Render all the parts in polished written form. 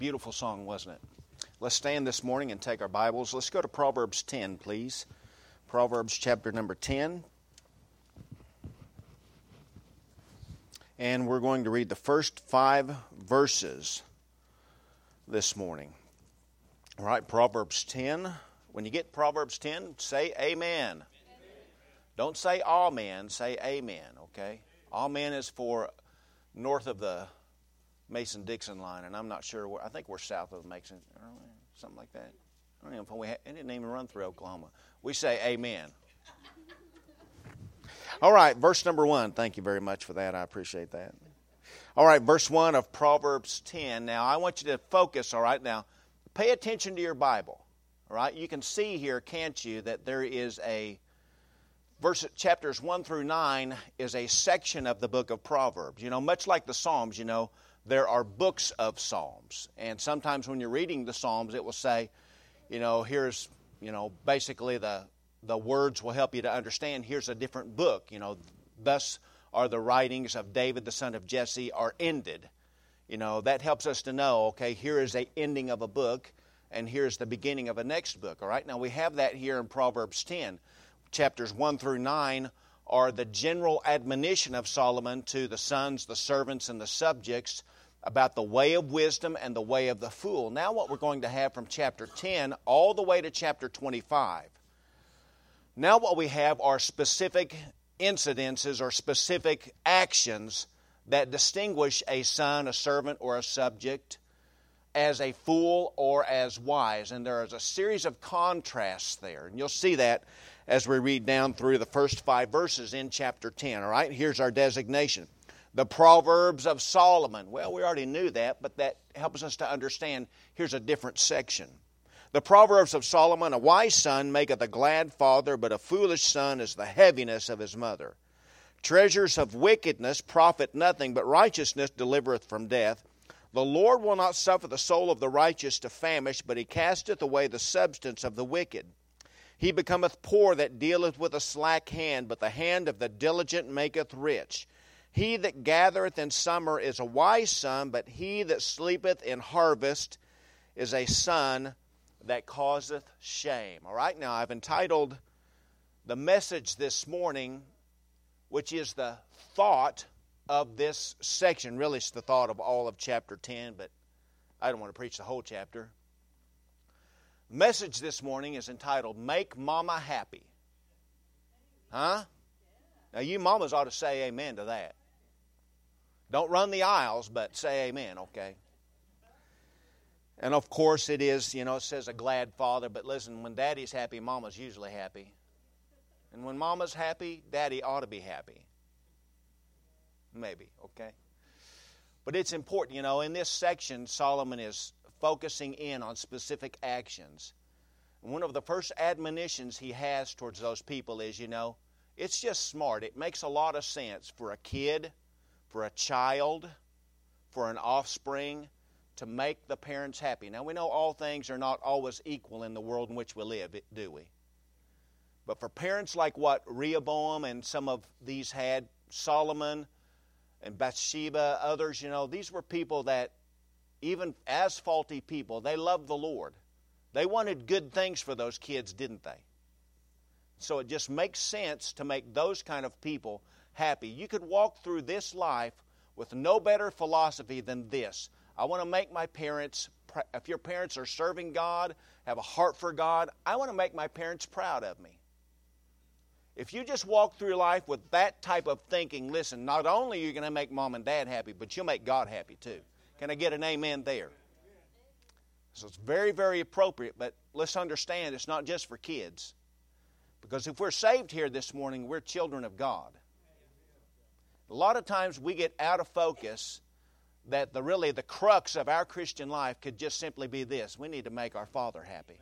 Beautiful song, wasn't it? Let's stand this morning and take our Bibles. Let's go to Proverbs 10, please. Proverbs chapter number 10. And we're going to read the first 5 verses this morning. All right, Proverbs 10. When you get Proverbs 10, say amen. Amen. Don't say amen, say amen, okay? Amen is for north of the Mason-Dixon line, and I'm not sure where. I think we're south of Mason, something like that. I don't know if it didn't even run through Oklahoma. We say amen. All right, verse number 1. Thank you very much for that. I appreciate that. All right, verse 1 of Proverbs 10. Now, I want you to focus, all right? Now, pay attention to your Bible, all right? You can see here, can't you, that there is chapters 1 through 9 is a section of the book of Proverbs. You know, much like the Psalms, you know, there are books of Psalms. And sometimes when you're reading the Psalms, it will say, you know, here's, you know, basically the words will help you to understand. Here's a different book. You know, thus are the writings of David, the son of Jesse, are ended. You know, that helps us to know, okay, here is a ending of a book, and here's the beginning of a next book. All right, now we have that here in Proverbs 10. Chapters 1 through 9 are the general admonition of Solomon to the sons, the servants, and the subjects about the way of wisdom and the way of the fool. Now what we're going to have from chapter 10 all the way to chapter 25. Now what we have are specific incidences or specific actions that distinguish a son, a servant, or a subject as a fool or as wise. And there is a series of contrasts there. And you'll see that as we read down through the first 5 verses in chapter 10. All right, here's our designation. The Proverbs of Solomon. Well, we already knew that, but that helps us to understand. Here's a different section. The Proverbs of Solomon, a wise son maketh a glad father, but a foolish son is the heaviness of his mother. Treasures of wickedness profit nothing, but righteousness delivereth from death. The Lord will not suffer the soul of the righteous to famish, but he casteth away the substance of the wicked. He becometh poor that dealeth with a slack hand, but the hand of the diligent maketh rich. He that gathereth in summer is a wise son, but he that sleepeth in harvest is a son that causeth shame. All right, now I've entitled the message this morning, which is the thought of this section. Really, it's the thought of all of chapter 10, but I don't want to preach the whole chapter. The message this morning is entitled, Make Mama Happy. Huh? Now, you mamas ought to say amen to that. Don't run the aisles, but say amen, okay? And of course it is, you know, it says a glad father, but listen, when daddy's happy, mama's usually happy. And when mama's happy, daddy ought to be happy. Maybe, okay? But it's important, you know, in this section, Solomon is focusing in on specific actions. And one of the first admonitions he has towards those people is, you know, it's just smart. It makes a lot of sense for a kid, for a child, for an offspring, to make the parents happy. Now, we know all things are not always equal in the world in which we live, do we? But for parents like what Rehoboam and some of these had, Solomon and Bathsheba, others, you know, these were people that, even as faulty people, they loved the Lord. They wanted good things for those kids, didn't they? So it just makes sense to make those kind of people happy. You could walk through this life with no better philosophy than this. I want to make my parents, if your parents are serving God, have a heart for God, I want to make my parents proud of me. If you just walk through life with that type of thinking, listen, not only are you going to make mom and dad happy, but you'll make God happy too. Can I get an amen there? So it's very, very appropriate, but let's understand it's not just for kids. Because if we're saved here this morning, we're children of God. A lot of times we get out of focus that the crux of our Christian life could just simply be this. We need to make our Father happy.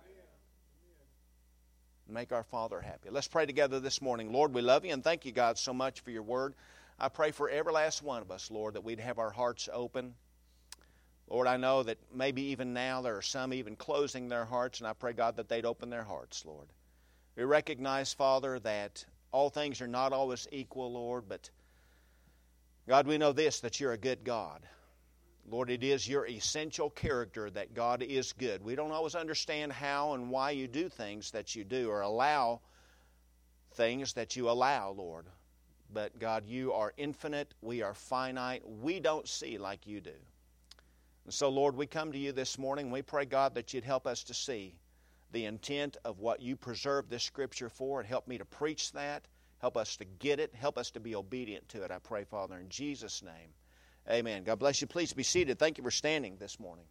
Make our Father happy. Let's pray together this morning. Lord, we love you and thank you, God, so much for your word. I pray for every last one of us, Lord, that we'd have our hearts open. Lord, I know that maybe even now there are some even closing their hearts, and I pray, God, that they'd open their hearts, Lord. We recognize, Father, that all things are not always equal, Lord, but God, we know this, that you're a good God. Lord, it is your essential character that God is good. We don't always understand how and why you do things that you do or allow things that you allow, Lord. But God, you are infinite. We are finite. We don't see like you do. And so, Lord, we come to you this morning. We pray, God, that you'd help us to see the intent of what you preserved this Scripture for, and help me to preach that. Help us to get it. Help us to be obedient to it, I pray, Father, in Jesus' name. Amen. God bless you. Please be seated. Thank you for standing this morning.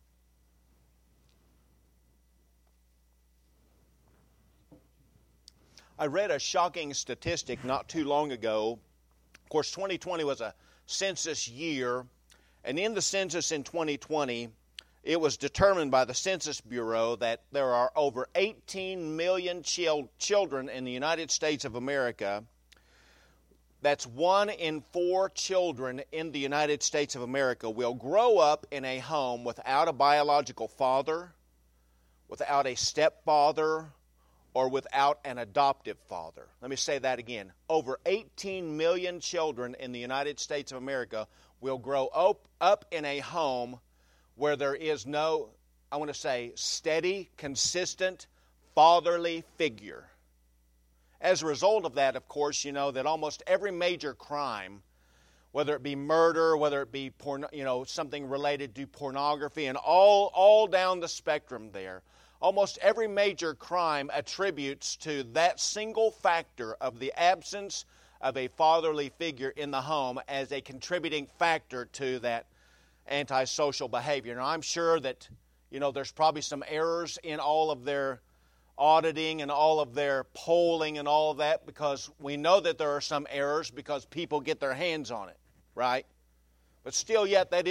I read a shocking statistic not too long ago. Of course, 2020 was a census year, and in the census in 2020, it was determined by the Census Bureau that there are over 18 million children in the United States of America. That's 1 in 4 children in the United States of America will grow up in a home without a biological father, without a stepfather, or without an adoptive father. Let me say that again. Over 18 million children in the United States of America will grow up in a home where there is no, I want to say, steady, consistent, fatherly figure. As a result of that, of course, you know that almost every major crime, whether it be murder, whether it be something related to pornography, and all down the spectrum there, almost every major crime attributes to that single factor of the absence of a fatherly figure in the home as a contributing factor to that antisocial behavior. Now, I'm sure that, there's probably some errors in all of their auditing and all of their polling and all of that, because we know that there are some errors because people get their hands on it, right? But still yet, that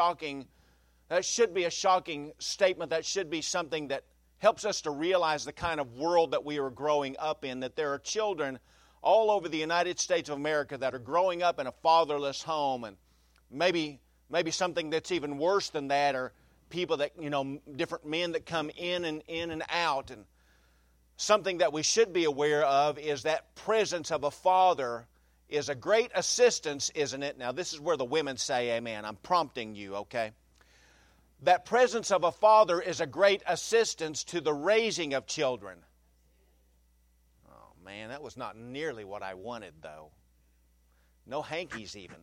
should be a shocking statement. That should be something that helps us to realize the kind of world that we are growing up in, that there are children all over the United States of America that are growing up in a fatherless home, and maybe something that's even worse than that, or people that, different men that come in and out. And something that we should be aware of is that presence of a father is a great assistance, isn't it? Now, this is where the women say amen. I'm prompting you, okay? That presence of a father is a great assistance to the raising of children. Oh, man, that was not nearly what I wanted, though. No hankies, even.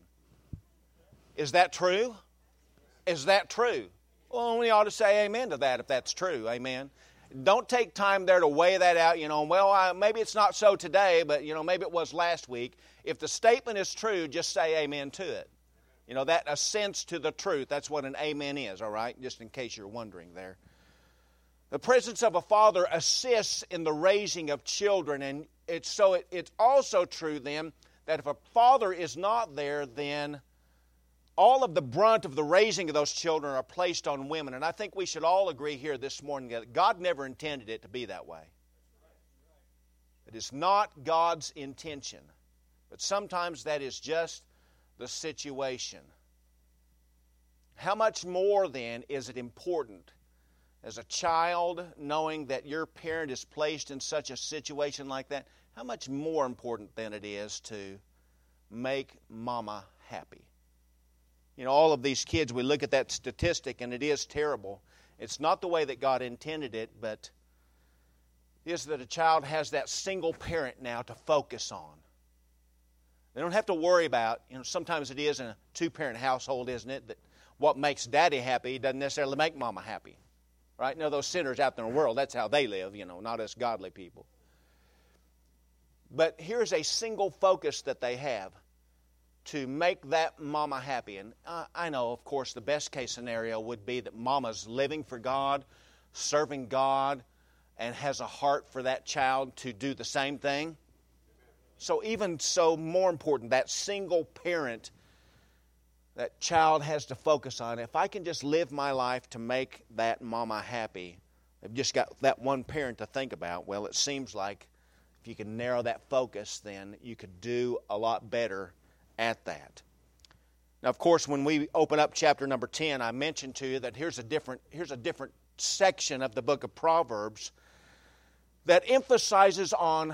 Is that true? Is that true? Well, we ought to say amen to that if that's true. Amen. Don't take time there to weigh that out, maybe it's not so today, but, maybe it was last week. If the statement is true, just say amen to it. That assents to the truth. That's what an amen is, all right? Just in case you're wondering there. The presence of a father assists in the raising of children, and it's also true then that if a father is not there, then all of the brunt of the raising of those children are placed on women. And I think we should all agree here this morning that God never intended it to be that way. It is not God's intention. But sometimes that is just the situation. How much more then is it important as a child, knowing that your parent is placed in such a situation like that? How much more important than it is to make mama happy? All of these kids, we look at that statistic and it is terrible. It's not the way that God intended it, but it is that a child has that single parent now to focus on. They don't have to worry about, sometimes it is in a two-parent household, isn't it, that what makes daddy happy doesn't necessarily make mama happy. Right? Those sinners out there in the world, that's how they live, not us godly people. But here's a single focus that they have to make that mama happy. And I know, of course, the best case scenario would be that mama's living for God, serving God, and has a heart for that child to do the same thing. So even so, more important, that single parent that child has to focus on. If I can just live my life to make that mama happy, they've just got that one parent to think about. Well, it seems like if you can narrow that focus, then you could do a lot better at that. Now, of course, when we open up chapter number 10, I mentioned to you that here's a different section of the book of Proverbs that emphasizes on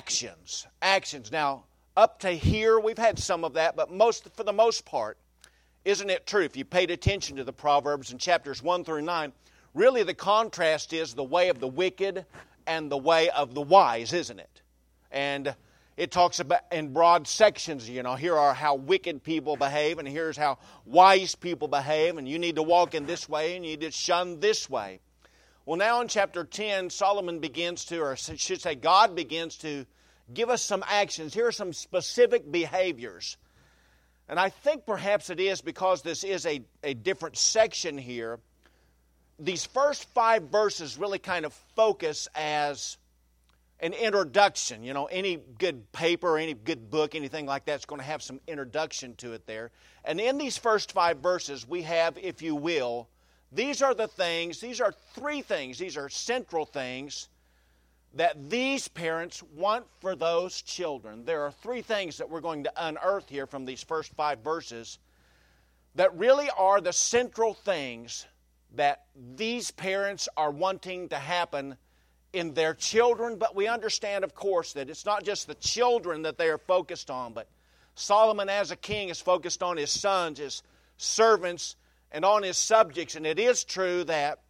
actions. Now, up to here, we've had some of that, but for the most part, Isn't it true? If you paid attention to the Proverbs in chapters 1 through 9, really the contrast is the way of the wicked and the way of the wise, isn't it? And it talks about in broad sections, here are how wicked people behave, and here's how wise people behave, and you need to walk in this way, and you need to shun this way. Well, now in chapter 10, Solomon begins to, or I should say God begins to give us some actions. Here are some specific behaviors. And I think perhaps it is because this is a different section here. These first 5 verses really kind of focus as an introduction. Any good paper, any good book, anything like that's going to have some introduction to it there. And in these first 5 verses, we have, if you will, these are 3 things, these are central things that these parents want for those children. There are 3 things that we're going to unearth here from these first 5 verses that really are the central things that these parents are wanting to happen in their children. But we understand, of course, that it's not just the children that they are focused on, but Solomon as a king is focused on his sons, his servants, and on his subjects. And it is true that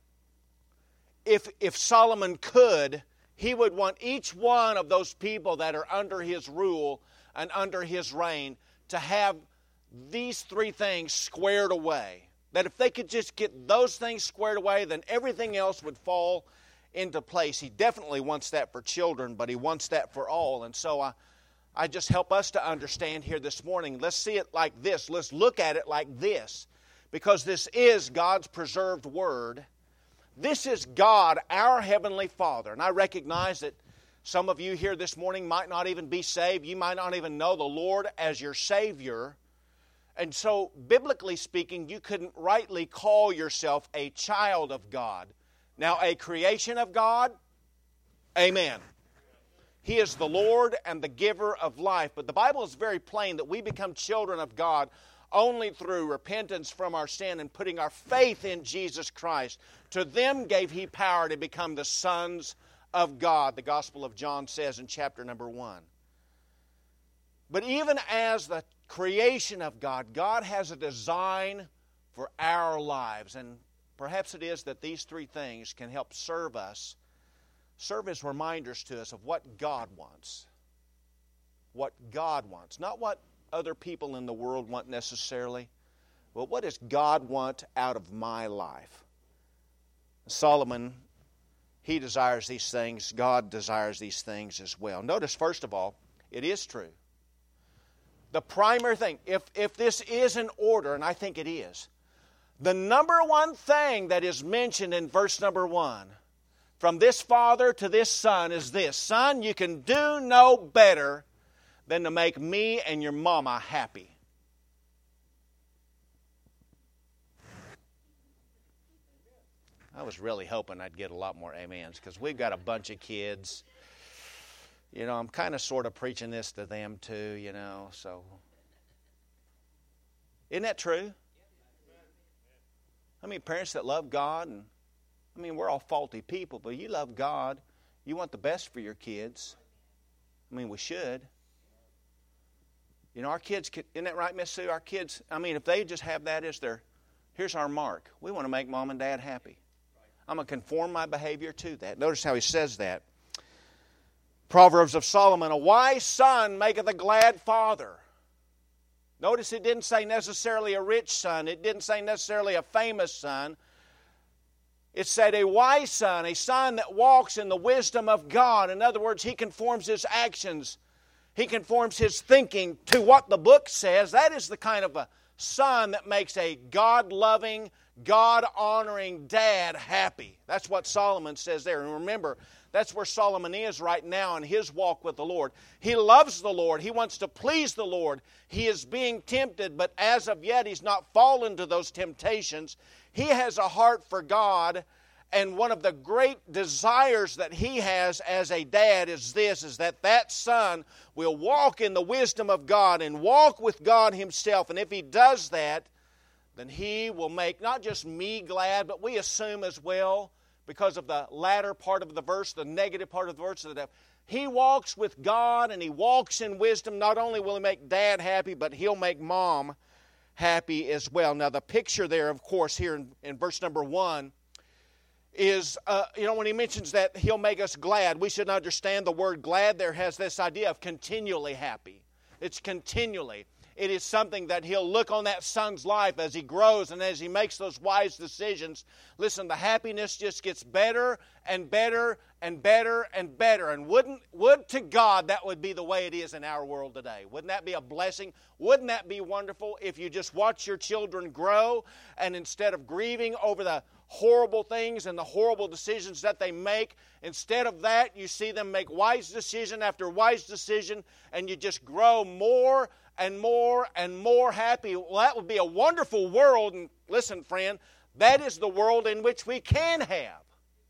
if Solomon could, he would want each one of those people that are under his rule and under his reign to have these 3 things squared away. That if they could just get those things squared away, then everything else would fall into place. He definitely wants that for children, but he wants that for all. And so I just help us to understand here this morning. Let's see it like this. Let's look at it like this. Because this is God's preserved Word. This is God, our Heavenly Father. And I recognize that some of you here this morning might not even be saved. You might not even know the Lord as your Savior. And so, biblically speaking, you couldn't rightly call yourself a child of God. Now, a creation of God, amen. He is the Lord and the giver of life. But the Bible is very plain that we become children of God only through repentance from our sin and putting our faith in Jesus Christ. To them gave He power to become the sons of God, the Gospel of John says in chapter number 1. But even as the creation of God, God has a design for our lives. And perhaps it is that these 3 things can help serve as reminders to us of what God wants. What God wants. Not what other people in the world want necessarily, but what does God want out of my life? Solomon, he desires these things. God desires these things as well. Notice, first of all, it is true. The primary thing, if this is in order, and I think it is, the number one thing that is mentioned in verse number 1, from this father to this son, is this: son, you can do no better than to make me and your mama happy. I was really hoping I'd get a lot more amens because we've got a bunch of kids. I'm kind of sort of preaching this to them too, so. Isn't that true? Parents that love God, and we're all faulty people, but you love God. You want the best for your kids. We should. Our kids, isn't that right, Miss Sue? Our kids, if they just have that as here's our mark. We want to make mom and dad happy. I'm going to conform my behavior to that. Notice how he says that. Proverbs of Solomon, a wise son maketh a glad father. Notice it didn't say necessarily a rich son. It didn't say necessarily a famous son. It said a wise son, a son that walks in the wisdom of God. In other words, he conforms his actions. He conforms his thinking to what the book says. That is the kind of a son that makes a God-loving, God-honoring dad happy. That's what Solomon says there. And remember, that's where Solomon is right now in his walk with the Lord. He loves the Lord. He wants to please the Lord. He is being tempted, but as of yet he's not fallen to those temptations. He has a heart for God, and one of the great desires that he has as a dad is that son will walk in the wisdom of God and walk with God himself. And if he does that, then he will make not just me glad, but we assume as well, because of the latter part of the verse, the negative part of the verse, that he walks with God and he walks in wisdom. Not only will he make dad happy, but he'll make mom happy as well. Now the picture there, of course, here in verse number 1 is, when he mentions that He'll make us glad, we should understand the word glad there has this idea of continually happy. It's continually. It is something that He'll look on that son's life as he grows and as he makes those wise decisions. Listen, the happiness just gets better and better and better and better. And would to God that would be the way it is in our world today. Wouldn't that be a blessing? Wouldn't that be wonderful if you just watch your children grow, and instead of grieving over the horrible things and the horrible decisions that they make, instead of that you see them make wise decision after wise decision, and you just grow more and more and more happy. Well, that would be a wonderful world. And listen, friend, that is the world in which we can have.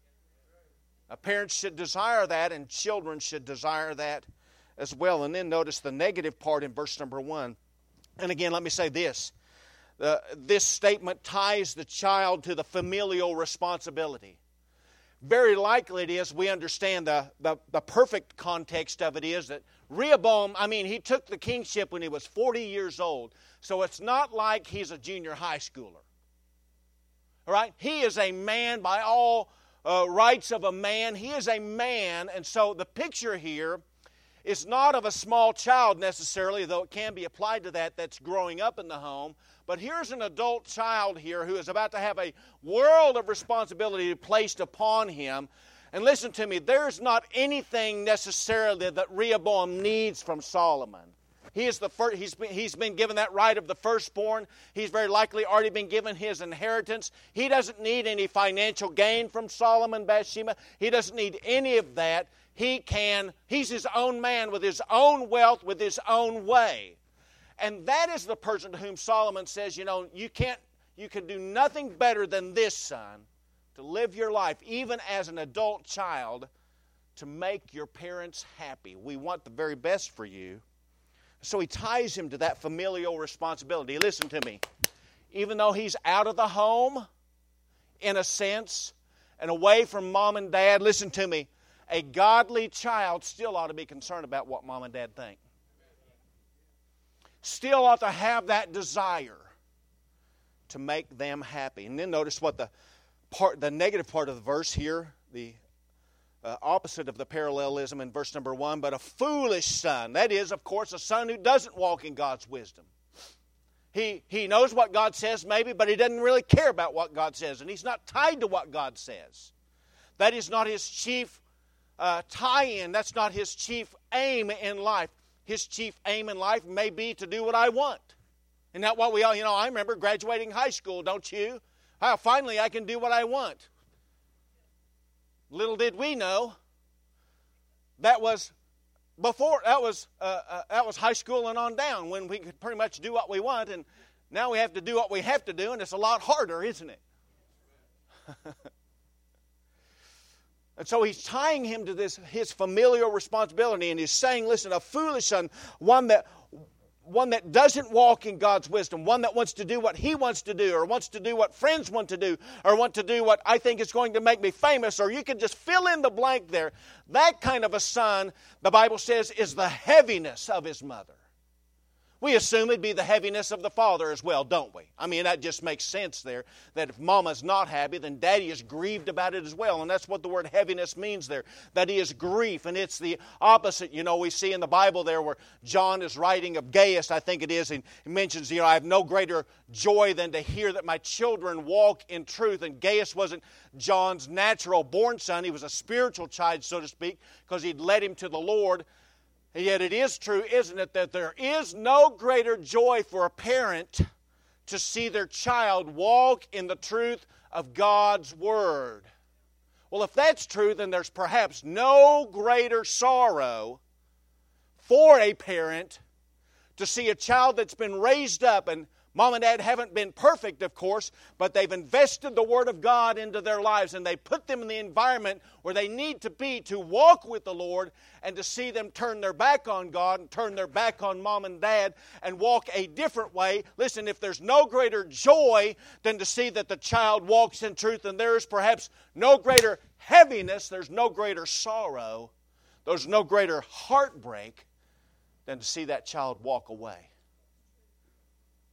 Parents should desire that, and children should desire that as well. And then notice the negative part in verse number 1. And again, let me say this. This statement ties the child to the familial responsibility. Very likely it is, we understand the perfect context of it is that Rehoboam, he took the kingship when he was 40 years old. So it's not like he's a junior high schooler. All right? He is a man by all rights of a man. He is a man. And so the picture here is not of a small child necessarily, though it can be applied to that's growing up in the home. But here's an adult child here who is about to have a world of responsibility placed upon him. And listen to me, there's not anything necessarily that Rehoboam needs from Solomon. He is the first, he's been given that right of the firstborn. He's very likely already been given his inheritance. He doesn't need any financial gain from Solomon, Bathsheba. He doesn't need any of that. He's his own man with his own wealth, with his own way. And that is the person to whom Solomon says, you can do nothing better than this, son, to live your life, even as an adult child, to make your parents happy. We want the very best for you. So he ties him to that familial responsibility. Listen to me. Even though he's out of the home, in a sense, and away from mom and dad, listen to me, a godly child still ought to be concerned about what mom and dad think. Still ought to have that desire to make them happy. And then notice what the negative part of the verse here, the opposite of the parallelism in verse number 1, but a foolish son. That is, of course, a son who doesn't walk in God's wisdom. He knows what God says maybe, but he doesn't really care about what God says, and he's not tied to what God says. That is not his chief tie-in. That's not his chief aim in life. His chief aim in life may be to do what I want. Isn't that what we all, I remember graduating high school, don't you? Finally, I can do what I want. Little did we know, that was high school and on down, when we could pretty much do what we want, and now we have to do what we have to do, and it's a lot harder, isn't it? And so he's tying him to his familial responsibility, and he's saying, listen, a foolish son, one that doesn't walk in God's wisdom, one that wants to do what he wants to do, or wants to do what friends want to do, or want to do what I think is going to make me famous, or you can just fill in the blank there. That kind of a son, the Bible says, is the heaviness of his mother. We assume it'd be the heaviness of the father as well, don't we? That just makes sense there, that if mama's not happy, then daddy is grieved about it as well. And that's what the word heaviness means there, that he is grief. And it's the opposite. We see in the Bible there where John is writing of Gaius, I think it is, and he mentions, I have no greater joy than to hear that my children walk in truth. And Gaius wasn't John's natural born son. He was a spiritual child, so to speak, because he'd led him to the Lord. And yet it is true, isn't it, that there is no greater joy for a parent to see their child walk in the truth of God's Word. Well, if that's true, then there's perhaps no greater sorrow for a parent to see a child that's been raised up, and mom and dad haven't been perfect, of course, but they've invested the Word of God into their lives, and they put them in the environment where they need to be to walk with the Lord, and to see them turn their back on God and turn their back on mom and dad and walk a different way. Listen, if there's no greater joy than to see that the child walks in truth, and there is perhaps no greater heaviness, there's no greater sorrow, there's no greater heartbreak than to see that child walk away.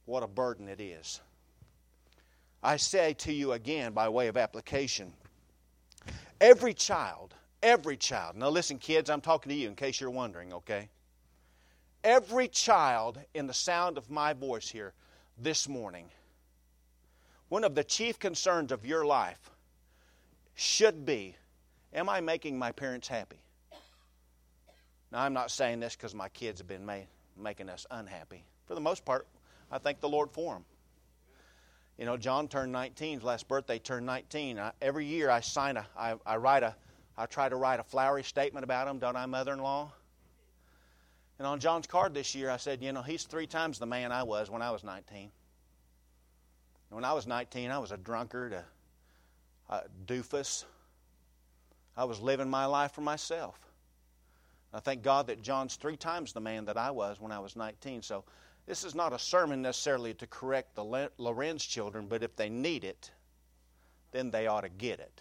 what a burden it is. I say to you again by way of application, every child, now listen kids, I'm talking to you in case you're wondering, okay? Every child in the sound of my voice here this morning, one of the chief concerns of your life should be, am I making my parents happy? Now, I'm not saying this because my kids have been making us unhappy. For the most part, I thank the Lord for them. You know, John turned 19. His last birthday turned 19. Every year I try to write a flowery statement about him, don't I, mother-in-law? And on John's card this year, I said, you know, he's 3 times the man I was when I was 19. When I was 19, I was a drunkard, a doofus. I was living my life for myself. I thank God that John's 3 times the man that I was when I was 19. So this is not a sermon necessarily to correct the Lorenz children, but if they need it, then they ought to get it.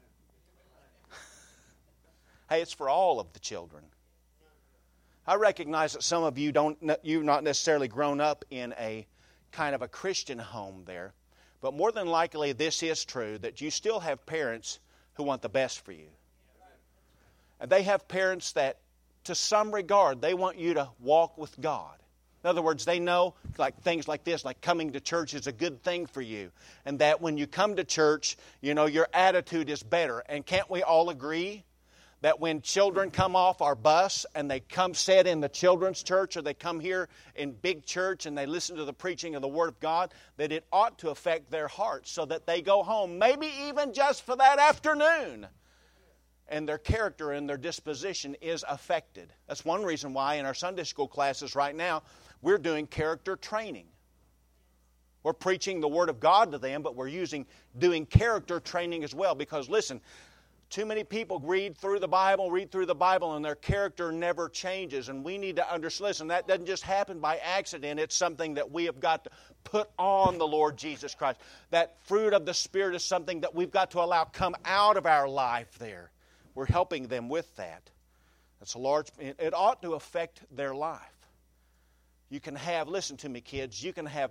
Hey, it's for all of the children. I recognize that some of you you've not necessarily grown up in a kind of a Christian home there, but more than likely this is true, that you still have parents who want the best for you. And they have parents that, to some regard, they want you to walk with God. In other words, they know like things like this, like coming to church is a good thing for you. And that when you come to church, you know, your attitude is better. And can't we all agree that when children come off our bus and they come sit in the children's church, or they come here in big church and they listen to the preaching of the Word of God, that it ought to affect their hearts so that they go home, maybe even just for that afternoon, and their character and their disposition is affected. That's one reason why in our Sunday school classes right now, we're doing character training. We're preaching the Word of God to them, but we're doing character training as well. Because listen, too many people read through the Bible, and their character never changes. And we need to understand, listen, that doesn't just happen by accident. It's something that we have got to put on the Lord Jesus Christ. That fruit of the Spirit is something that we've got to allow come out of our life there. We're helping them with that. It ought to affect their life. You can have, listen to me kids,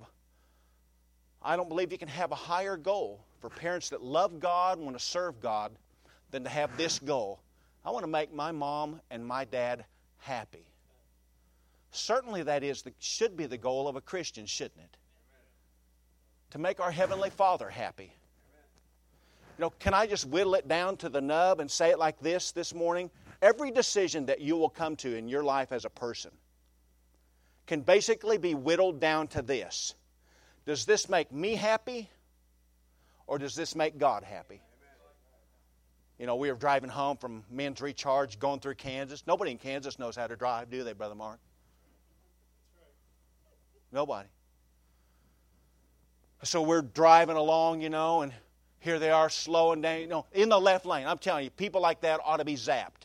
I don't believe you can have a higher goal for parents that love God and want to serve God than to have this goal. I want to make my mom and my dad happy. Certainly that should be the goal of a Christian, shouldn't it? To make our Heavenly Father happy. You know, can I just whittle it down to the nub and say it like this morning? Every decision that you will come to in your life as a person can basically be whittled down to this. Does this make me happy, or does this make God happy? You know, we were driving home from Men's Recharge, going through Kansas. Nobody in Kansas knows how to drive, do they, Brother Mark? Nobody. So we're driving along, you know, and here they are slowing down, you know, in the left lane. I'm telling you, people like that ought to be zapped.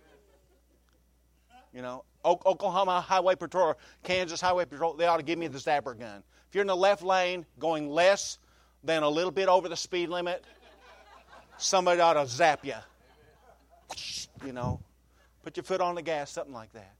You know, Oklahoma Highway Patrol, Kansas Highway Patrol, they ought to give me the zapper gun. If you're in the left lane going less than a little bit over the speed limit, somebody ought to zap you. You know, put your foot on the gas, something like that.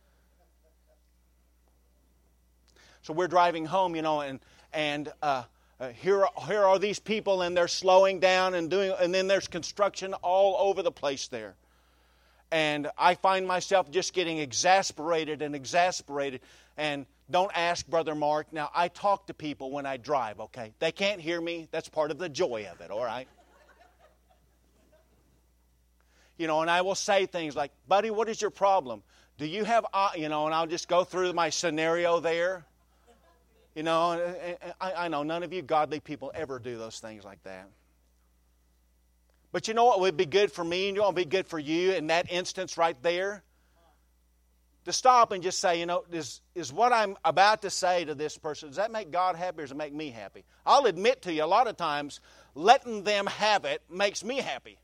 So we're driving home, you know, and here are these people, and they're slowing down and then there's construction all over the place there. And I find myself just getting exasperated. And don't ask Brother Mark. Now, I talk to people when I drive, okay? They can't hear me. That's part of the joy of it, all right? You know, and I will say things like, buddy, what is your problem? Do you have, you know, and I'll just go through my scenario there. You know, I know none of you godly people ever do those things like that. But you know what would be good for me and what would be good for you in that instance right there? To stop and just say, you know, is what I'm about to say to this person, does that make God happy or does it make me happy? I'll admit to you, a lot of times, letting them have it makes me happy.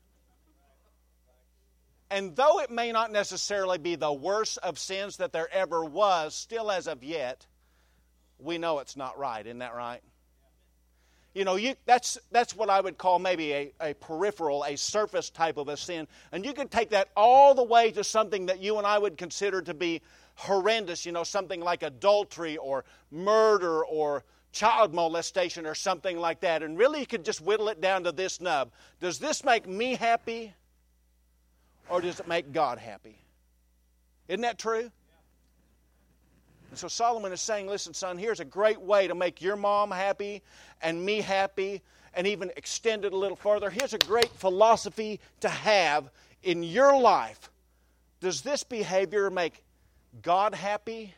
And though it may not necessarily be the worst of sins that there ever was, still as of yet, we know it's not right. Isn't that right? You know, that's what I would call maybe a peripheral, a surface type of a sin. And you could take that all the way to something that you and I would consider to be horrendous, you know, something like adultery or murder or child molestation or something like that. And really you could just whittle it down to this nub. Does this make me happy or does it make God happy? Isn't that true? And so Solomon is saying, listen, son, here's a great way to make your mom happy and me happy and even extend it a little further. Here's a great philosophy to have in your life. Does this behavior make God happy?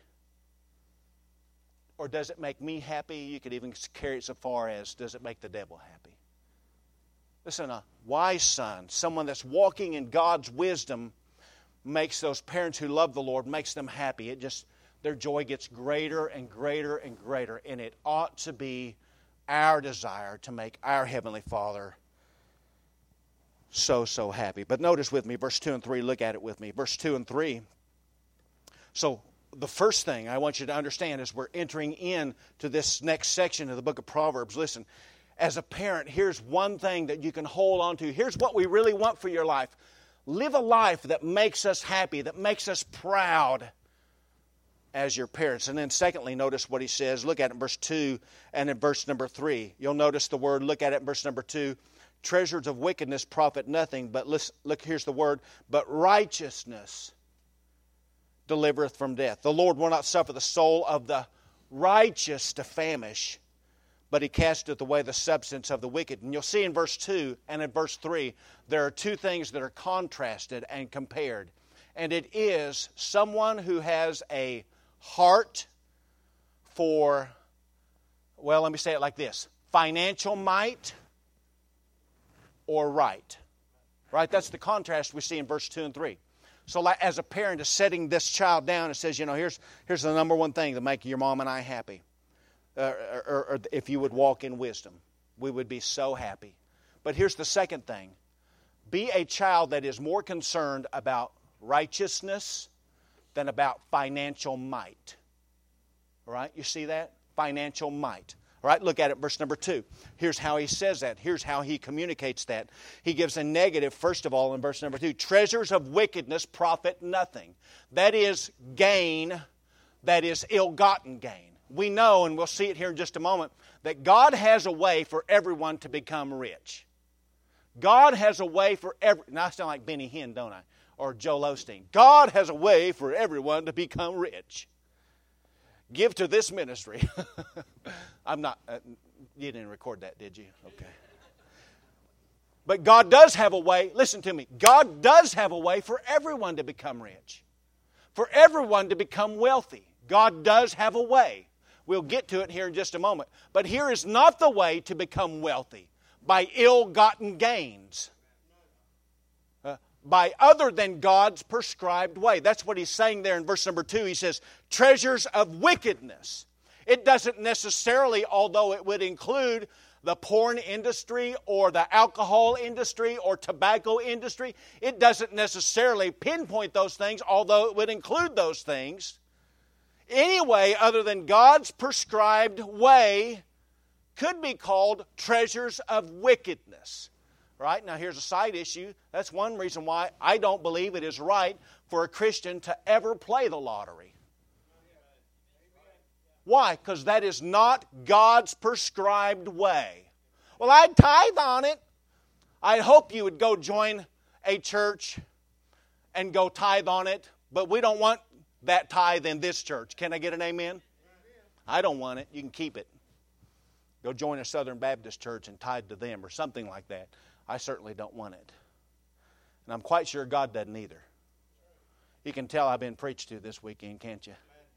Or does it make me happy? You could even carry it so far as, does it make the devil happy? Listen, a wise son, someone that's walking in God's wisdom, makes those parents who love the Lord, makes them happy. Their joy gets greater and greater and greater. And it ought to be our desire to make our Heavenly Father so happy. But notice with me, verse 2 and 3, look at it with me. Verse 2 and 3. So the first thing I want you to understand as we're entering into this next section of the book of Proverbs, listen, as a parent, here's one thing that you can hold on to. Here's what we really want for your life. Live a life that makes us happy, that makes us proud as your parents. And then secondly, notice what he says. Look at it in verse 2 and in verse number 3. You'll notice the word, look at it in verse number 2. Treasures of wickedness profit nothing, but look, here's the word, but righteousness delivereth from death. The Lord will not suffer the soul of the righteous to famish, but He casteth away the substance of the wicked. And you'll see in verse 2 and in verse 3, there are two things that are contrasted and compared. And it is someone who has a heart for, well, let me say it like this, financial might or right. Right? That's the contrast we see in verse 2 and 3. So like, as a parent is setting this child down and says, you know, here's the number one thing to make your mom and I happy. Or if you would walk in wisdom, we would be so happy. But here's the second thing. Be a child that is more concerned about righteousness than about financial might. All right, you see that? Financial might. All right, look at it, verse number 2. Here's how he says that. Here's how he communicates that. He gives a negative, first of all, in verse number 2. Treasures of wickedness profit nothing. That is gain, that is ill-gotten gain. We know, and we'll see it here in just a moment, that God has a way for everyone to become rich. God has a way for now I sound like Benny Hinn, don't I? Or Joel Osteen. God has a way for everyone to become rich. Give to this ministry. I'm not, you didn't record that, did you? Okay. But God does have a way, listen to me, God does have a way for everyone to become rich. For everyone to become wealthy. God does have a way. We'll get to it here in just a moment. But here is not the way to become wealthy, by ill-gotten gains. By other than God's prescribed way. That's what he's saying there in verse number 2. He says, treasures of wickedness. It doesn't necessarily, although it would include the porn industry or the alcohol industry or tobacco industry, it doesn't necessarily pinpoint those things, although it would include those things. Any way other than God's prescribed way could be called treasures of wickedness. Right? Now here's a side issue. That's one reason why I don't believe it is right for a Christian to ever play the lottery. Why? Because that is not God's prescribed way. Well, I'd tithe on it. I hope you would go join a church and go tithe on it, but we don't want that tithe in this church. Can I get an amen? I don't want it. You can keep it. Go join a Southern Baptist church and tithe to them or something like that. I certainly don't want it. And I'm quite sure God doesn't either. You can tell I've been preached to this weekend, can't you?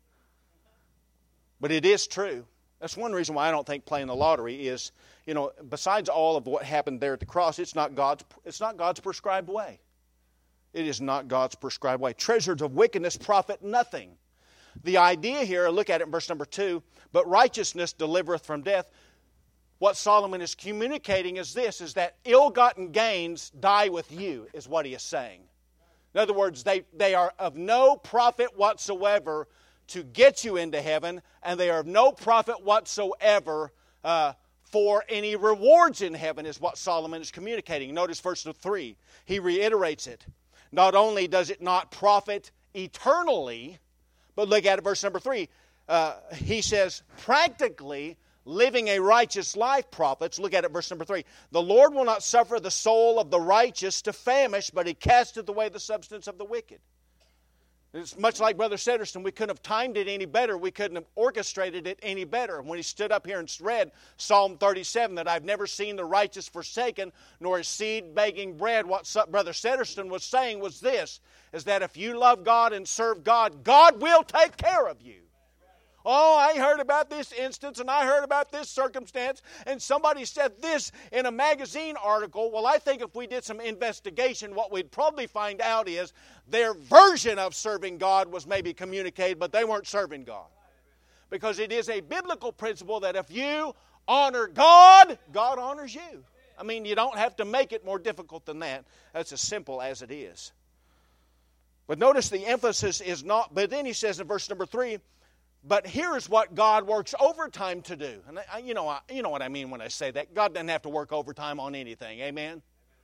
But it is true. That's one reason why I don't think playing the lottery is, you know, besides all of what happened there at the cross, it's not God's prescribed way. It is not God's prescribed way. Treasures of wickedness profit nothing. The idea here, look at it in verse number 2, but righteousness delivereth from death. What Solomon is communicating is this, is that ill-gotten gains die with you, is what he is saying. In other words, they are of no profit whatsoever to get you into heaven, and they are of no profit whatsoever for any rewards in heaven, is what Solomon is communicating. Notice verse 3. He reiterates it. Not only does it not profit eternally, but look at it, verse number 3. He says, practically, living a righteous life profits. Look at it, verse number 3. The Lord will not suffer the soul of the righteous to famish, but He casteth away the substance of the wicked. It's much like Brother Sederston. We couldn't have timed it any better. We couldn't have orchestrated it any better. When he stood up here and read Psalm 37, that I've never seen the righteous forsaken, nor his seed begging bread. What Brother Sederston was saying was this, is that if you love God and serve God, God will take care of you. Oh, I heard about this instance, and I heard about this circumstance, and somebody said this in a magazine article. Well, I think if we did some investigation, what we'd probably find out is their version of serving God was maybe communicated, but they weren't serving God. Because it is a biblical principle that if you honor God, God honors you. I mean, you don't have to make it more difficult than that. That's as simple as it is. But notice the emphasis is not, but then he says in verse number 3, but here's what God works overtime to do. And you know what I mean when I say that. God doesn't have to work overtime on anything. Amen?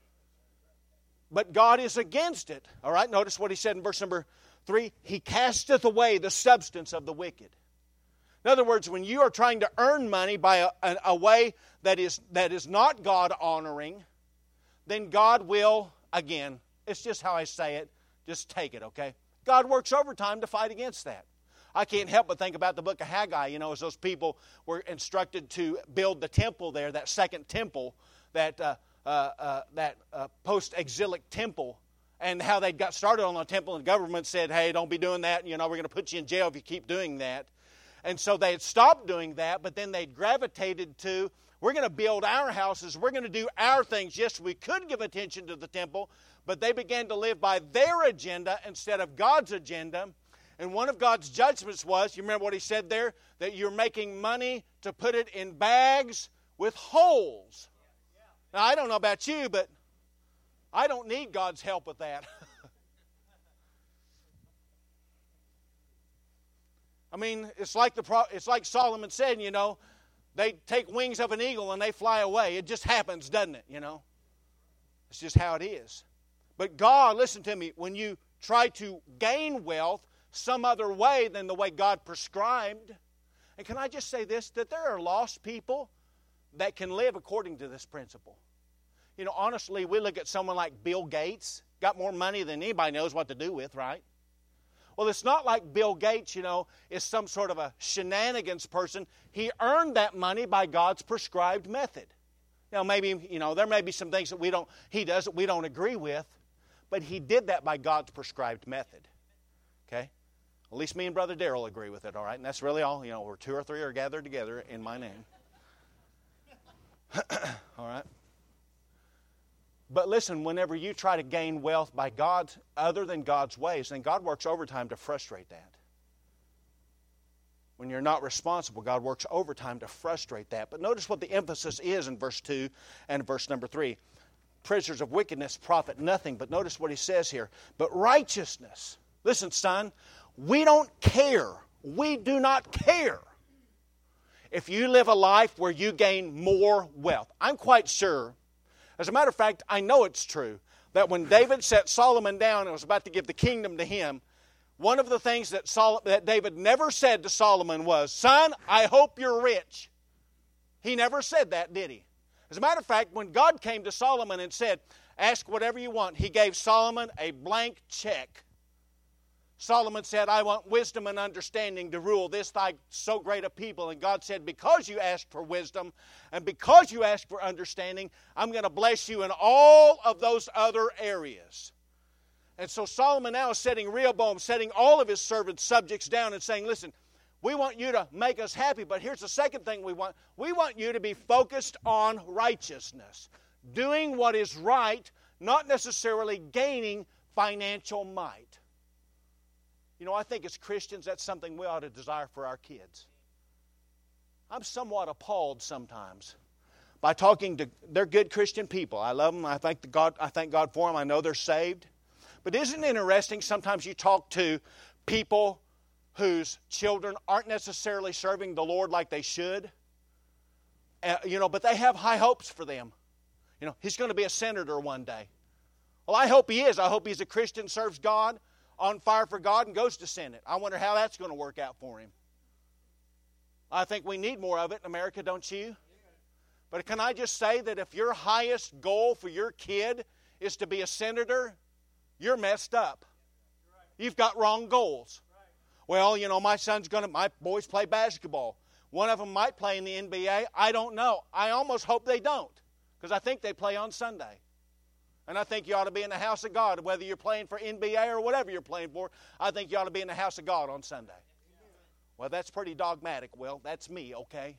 But God is against it. All right, notice what he said in verse number 3. He casteth away the substance of the wicked. In other words, when you are trying to earn money by a way that is not God-honoring, then God will, again, it's just how I say it, just take it, okay? God works overtime to fight against that. I can't help but think about the book of Haggai, as those people were instructed to build the temple there, that second temple, that post-exilic temple, and how they got started on the temple, and the government said, hey, don't be doing that, we're going to put you in jail if you keep doing that. And so they had stopped doing that, but then they gravitated to, we're going to build our houses, we're going to do our things. Yes, we could give attention to the temple, but they began to live by their agenda instead of God's agenda. And one of God's judgments was, you remember what he said there? That you're making money to put it in bags with holes. Now, I don't know about you, but I don't need God's help with that. I mean, it's like Solomon said, they take wings of an eagle and they fly away. It just happens, doesn't it, It's just how it is. But God, listen to me, when you try to gain wealth some other way than the way God prescribed. And can I just say this, that there are lost people that can live according to this principle. Honestly, we look at someone like Bill Gates, got more money than anybody knows what to do with, right? Well, it's not like Bill Gates, is some sort of a shenanigans person. He earned that money by God's prescribed method. Maybe, there may be some things that he does that we don't agree with, but he did that by God's prescribed method. Okay? At least me and Brother Darrell agree with it, all right? And that's really all. Where 2 or 3 are gathered together in my name. All right? But listen, whenever you try to gain wealth by God's, other than God's ways, then God works overtime to frustrate that. When you're not responsible, God works overtime to frustrate that. But notice what the emphasis is in verse 2 and verse number 3. Prisoners of wickedness profit nothing. But notice what he says here. But righteousness. Listen, son, we don't care. We do not care if you live a life where you gain more wealth. I'm quite sure, as a matter of fact, I know it's true, that when David set Solomon down and was about to give the kingdom to him, one of the things that David never said to Solomon was, son, I hope you're rich. He never said that, did he? As a matter of fact, when God came to Solomon and said, ask whatever you want, he gave Solomon a blank check. Solomon said, I want wisdom and understanding to rule this thy so great a people. And God said, because you asked for wisdom and because you asked for understanding, I'm going to bless you in all of those other areas. And so Solomon now is setting Rehoboam, setting all of his servants, subjects down and saying, listen, we want you to make us happy, but here's the second thing we want. We want you to be focused on righteousness, doing what is right, not necessarily gaining financial might. I think as Christians, that's something we ought to desire for our kids. I'm somewhat appalled sometimes by talking to, they're good Christian people. I love them. I thank God for them. I know they're saved. But isn't it interesting, sometimes you talk to people whose children aren't necessarily serving the Lord like they should, But they have high hopes for them. He's going to be a senator one day. Well, I hope he is. I hope he's a Christian, serves God, on fire for God, and goes to Senate. I wonder how that's going to work out for him. I think we need more of it in America, don't you? But can I just say that if your highest goal for your kid is to be a senator, you're messed up. You've got wrong goals. Well, my boys play basketball. One of them might play in the NBA. I don't know. I almost hope they don't, because I think they play on Sunday. And I think you ought to be in the house of God, whether you're playing for NBA or whatever you're playing for. I think you ought to be in the house of God on Sunday. Well, that's pretty dogmatic. Well, that's me, okay?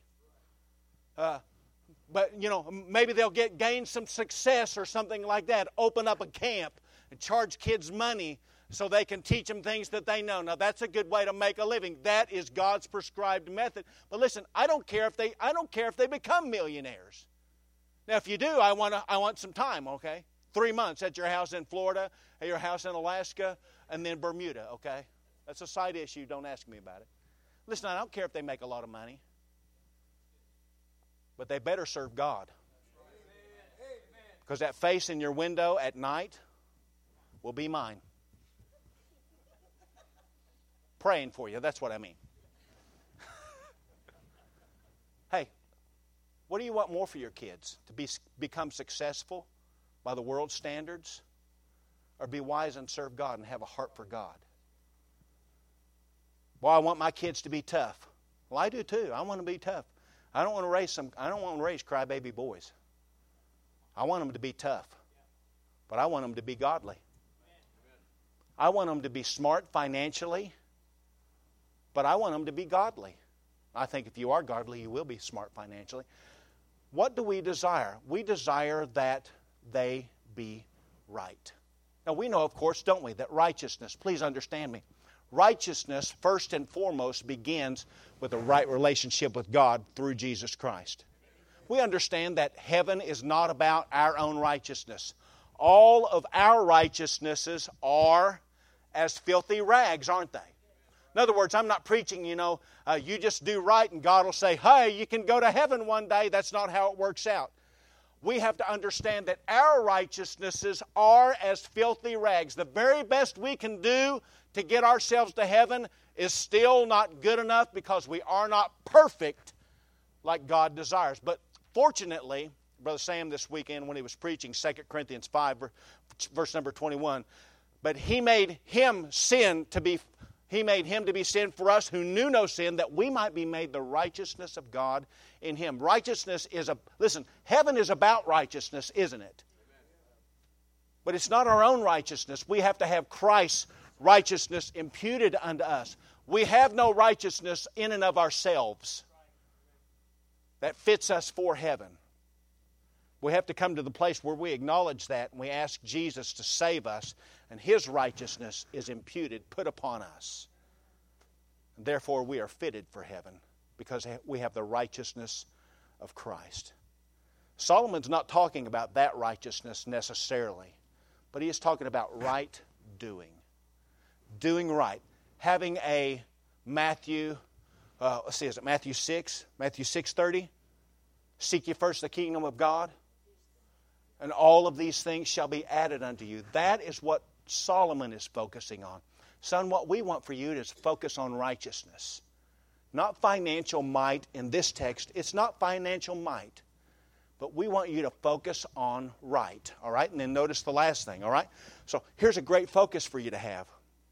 But maybe they'll gain some success or something like that. Open up a camp and charge kids money so they can teach them things that they know. Now, that's a good way to make a living. That is God's prescribed method. But listen, I don't care if they become millionaires. Now, if you do, I want some time, okay? 3 months at your house in Florida, at your house in Alaska, and then Bermuda, okay? That's a side issue. Don't ask me about it. Listen, I don't care if they make a lot of money. But they better serve God. Because that face in your window at night will be mine. Praying for you, that's what I mean. Hey, what do you want more for your kids? To become successful by the world's standards? Or be wise and serve God and have a heart for God? Well, I want my kids to be tough. Well, I do too. I want to be tough. I don't want to raise crybaby boys. I want them to be tough. But I want them to be godly. I want them to be smart financially. But I want them to be godly. I think if you are godly, you will be smart financially. What do we desire? We desire that they be right. Now we know, of course, don't we, that righteousness, please understand me, righteousness, first and foremost, begins with a right relationship with God through Jesus Christ. We understand that heaven is not about our own righteousness. All of our righteousnesses are as filthy rags, aren't they? In other words, I'm not preaching, you just do right and God will say, hey, you can go to heaven one day. That's not how it works out. We have to understand that our righteousnesses are as filthy rags. The very best we can do to get ourselves to heaven is still not good enough because we are not perfect like God desires. But fortunately, Brother Sam this weekend when he was preaching 2 Corinthians 5, verse number 21, but He made Him to be sin for us who knew no sin, that we might be made the righteousness of God in Him. Righteousness heaven is about righteousness, isn't it? But it's not our own righteousness. We have to have Christ's righteousness imputed unto us. We have no righteousness in and of ourselves that fits us for heaven. We have to come to the place where we acknowledge that and we ask Jesus to save us, and His righteousness is imputed, put upon us. And therefore, we are fitted for heaven because we have the righteousness of Christ. Solomon's not talking about that righteousness necessarily, but he is talking about right doing. Doing right. Having a Matthew 6? Matthew 6:30? Seek ye first the kingdom of God, and all of these things shall be added unto you. That is what Solomon is focusing on. Son, what we want for you is focus on righteousness. Not financial might in this text. It's not financial might. But we want you to focus on right. All right? And then notice the last thing. All right? So here's a great focus for you to have.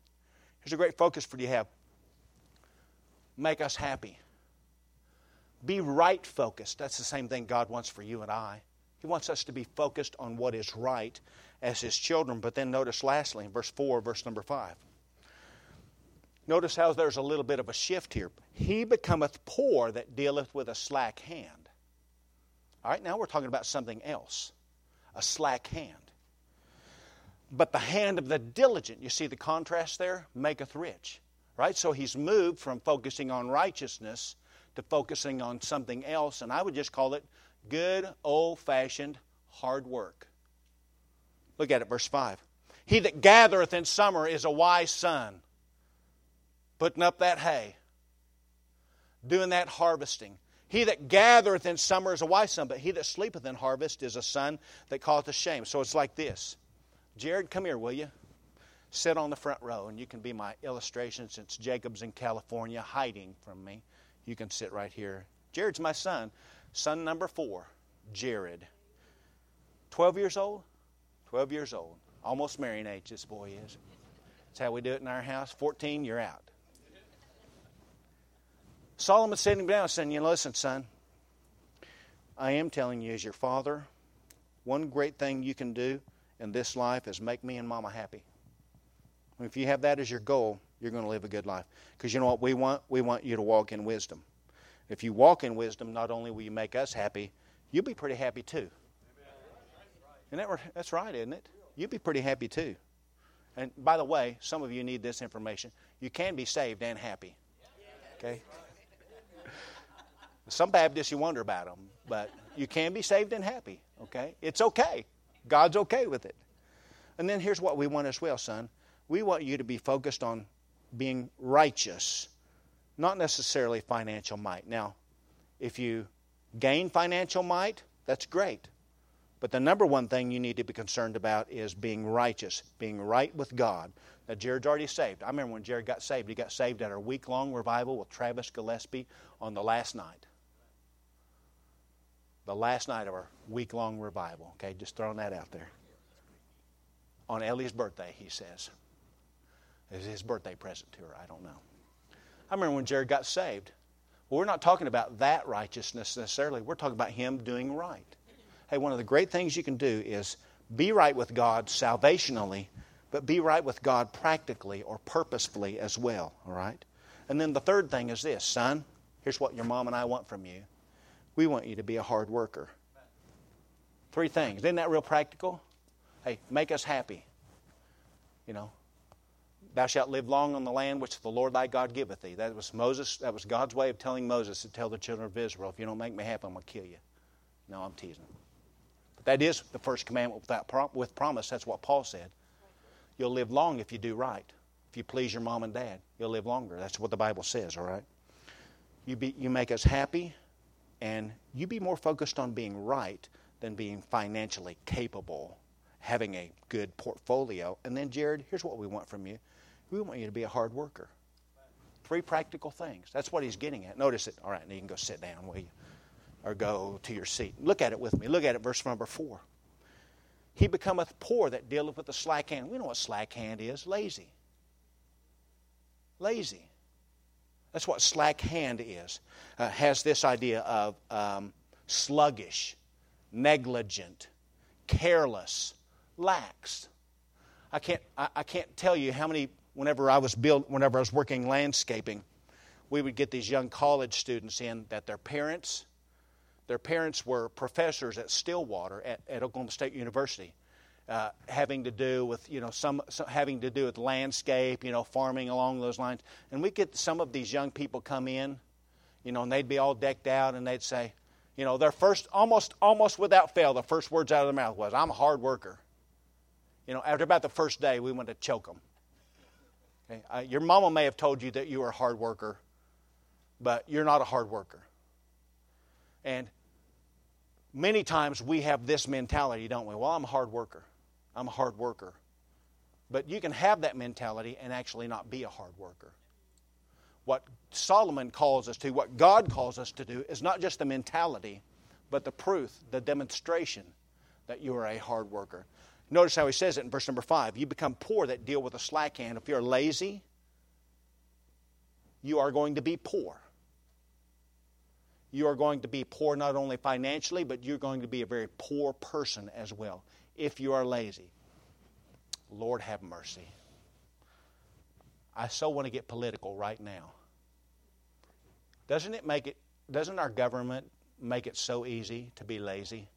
Make us happy. Be right focused. That's the same thing God wants for you and I. He wants us to be focused on what is right as His children. But then notice lastly in verse 4, verse number 5. Notice how there's a little bit of a shift here. He becometh poor that dealeth with a slack hand. All right, now we're talking about something else. A slack hand. But the hand of the diligent, you see the contrast there? Maketh rich. Right? So he's moved from focusing on righteousness to focusing on something else. And I would just call it good, old-fashioned hard work. Look at it, verse 5. He that gathereth in summer is a wise son, putting up that hay, doing that harvesting. He that gathereth in summer is a wise son, but he that sleepeth in harvest is a son that calleth to shame. So it's like this. Jared, come here, will you? Sit on the front row, and you can be my illustration since Jacob's in California hiding from me. You can sit right here. Jared's my son. Son number 4, Jared. 12 years old? 12 years old. Almost marrying age, this boy is. That's how we do it in our house. 14, you're out. Solomon's sitting him down saying, listen, son, I am telling you as your father, one great thing you can do in this life is make me and Mama happy. If you have that as your goal, you're going to live a good life. Because you know what we want? We want you to walk in wisdom. If you walk in wisdom, not only will you make us happy, you'll be pretty happy too. That's right, isn't it? You'll be pretty happy too. And by the way, some of you need this information. You can be saved and happy. Okay? Some Baptists, you wonder about them, but you can be saved and happy. Okay? It's okay. God's okay with it. And then here's what we want as well, son. We want you to be focused on being righteous, not necessarily financial might. Now, if you gain financial might, that's great. But the number one thing you need to be concerned about is being righteous, being right with God. Now, Jared's already saved. I remember when Jared got saved. He got saved at our week-long revival with Travis Gillespie on the last night. The last night of our week-long revival. Okay, just throwing that out there. On Ellie's birthday, he says. It was his birthday present to her. I don't know. I remember when Jared got saved. Well, we're not talking about that righteousness necessarily. We're talking about him doing right. Hey, one of the great things you can do is be right with God salvationally, but be right with God practically or purposefully as well, all right? And then the third thing is this, son, here's what your mom and I want from you. We want you to be a hard worker. 3 things. Isn't that real practical? Hey, make us happy. Thou shalt live long on the land which the Lord thy God giveth thee. That was God's way of telling Moses to tell the children of Israel, if you don't make me happy, I'm going to kill you. No, I'm teasing. But that is the first commandment with promise. That's what Paul said. You'll live long if you do right. If you please your mom and dad, you'll live longer. That's what the Bible says, all right? You make us happy, and you be more focused on being right than being financially capable, having a good portfolio. And then, Jared, here's what we want from you. We want you to be a hard worker. 3 practical things. That's what he's getting at. Notice it. All right, now you can go sit down, will you? Or go to your seat. Look at it with me. Look at it, verse number 4. He becometh poor that dealeth with the slack hand. We know what slack hand is. Lazy. Lazy. That's what slack hand is. Has this idea of sluggish, negligent, careless, lax. I can't tell you how many. Whenever I was working landscaping, we would get these young college students in that their parents were professors at Stillwater at Oklahoma State University, having to do with having to do with landscape, farming along those lines. And we get some of these young people come in, and they'd be all decked out, and they'd say, their first almost without fail, the first words out of their mouth was, "I'm a hard worker." After about the first day, we wanted to choke them. Okay? Your mama may have told you that you were a hard worker, but you're not a hard worker. And many times we have this mentality, don't we? Well, I'm a hard worker. I'm a hard worker. But you can have that mentality and actually not be a hard worker. What Solomon calls us to, what God calls us to do, is not just the mentality, but the proof, the demonstration that you are a hard worker. Notice how he says it in verse number 5. You become poor that deal with a slack hand. If you're lazy, you are going to be poor. You are going to be poor not only financially, but you're going to be a very poor person as well if you are lazy. Lord have mercy. I so want to get political right now. Doesn't our government make it so easy to be lazy?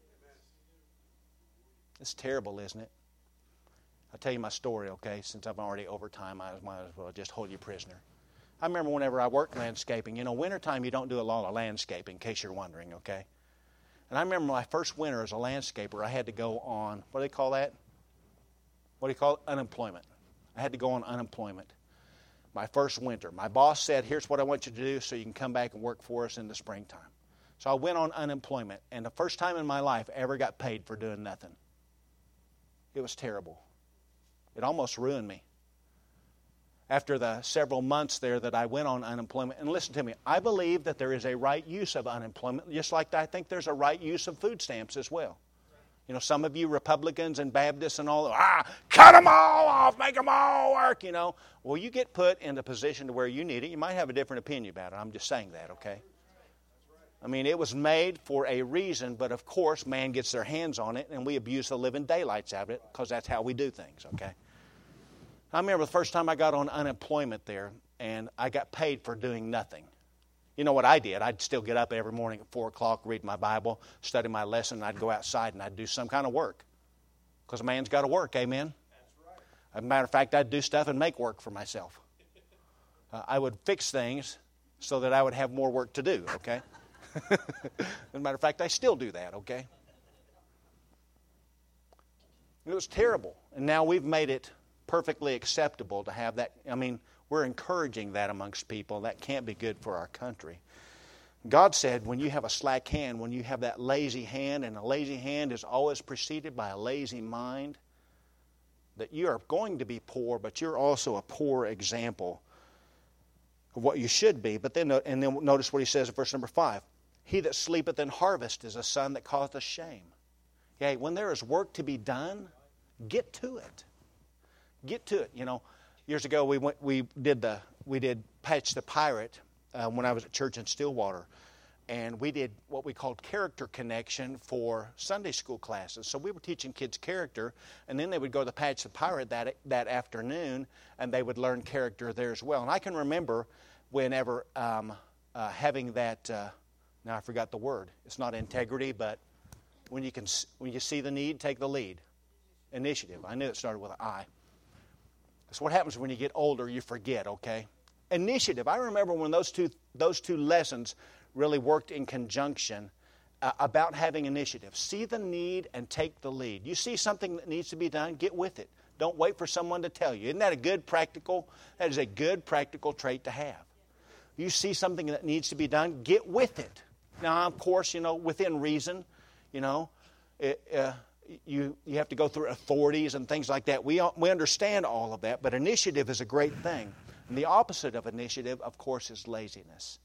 It's terrible, isn't it? I'll tell you my story, okay? Since I'm already over time, I might as well just hold you prisoner. I remember whenever I worked landscaping, wintertime you don't do a lot of landscaping, in case you're wondering, okay? And I remember my first winter as a landscaper, I had to go on, what do they call that? What do you call it? Unemployment. I had to go on unemployment. My first winter. My boss said, here's what I want you to do so you can come back and work for us in the springtime. So I went on unemployment, and the first time in my life I ever got paid for doing nothing. It was terrible. It almost ruined me. After the several months there that I went on unemployment, and listen to me, I believe that there is a right use of unemployment, just like I think there's a right use of food stamps as well. You know, some of you Republicans and Baptists and all, cut them all off, make them all work, you know. Well, you get put in the position to where you need it. You might have a different opinion about it. I'm just saying that, okay? I mean, it was made for a reason, but of course, man gets their hands on it, and we abuse the living daylights out of it because that's how we do things, okay? I remember the first time I got on unemployment there, and I got paid for doing nothing. You know what I did? I'd still get up every morning at 4 o'clock, read my Bible, study my lesson, and I'd go outside and I'd do some kind of work. Because a man's got to work, amen? That's right. As a matter of fact, I'd do stuff and make work for myself. I would fix things so that I would have more work to do, okay? As a matter of fact, I still do that, okay? It was terrible. And now we've made it perfectly acceptable to have that. I mean, we're encouraging that amongst people. That can't be good for our country. God said when you have a slack hand, when you have that lazy hand, and a lazy hand is always preceded by a lazy mind, that you are going to be poor, but you're also a poor example of what you should be. But then notice what he says in verse number 5. He that sleepeth in harvest is a son that causeth shame. Okay, when there is work to be done, get to it. Get to it. You know, years ago we did Patch the Pirate when I was at church in Stillwater, and we did what we called character connection for Sunday school classes. So we were teaching kids character, and then they would go to Patch the Pirate that afternoon, and they would learn character there as well. And I can remember whenever having that. Now I forgot the word. It's not integrity, but when you see the need, take the lead. Initiative. I knew it started with an I. That's what happens when you get older. You forget. Okay. Initiative. I remember when those two lessons really worked in conjunction about having initiative. See the need and take the lead. You see something that needs to be done, get with it. Don't wait for someone to tell you. Isn't that that is a good practical trait to have. You see something that needs to be done, get with it. Now, of course, you know, within reason, you know, you have to go through authorities and things like that. We understand all of that, but initiative is a great thing. And the opposite of initiative, of course, is laziness.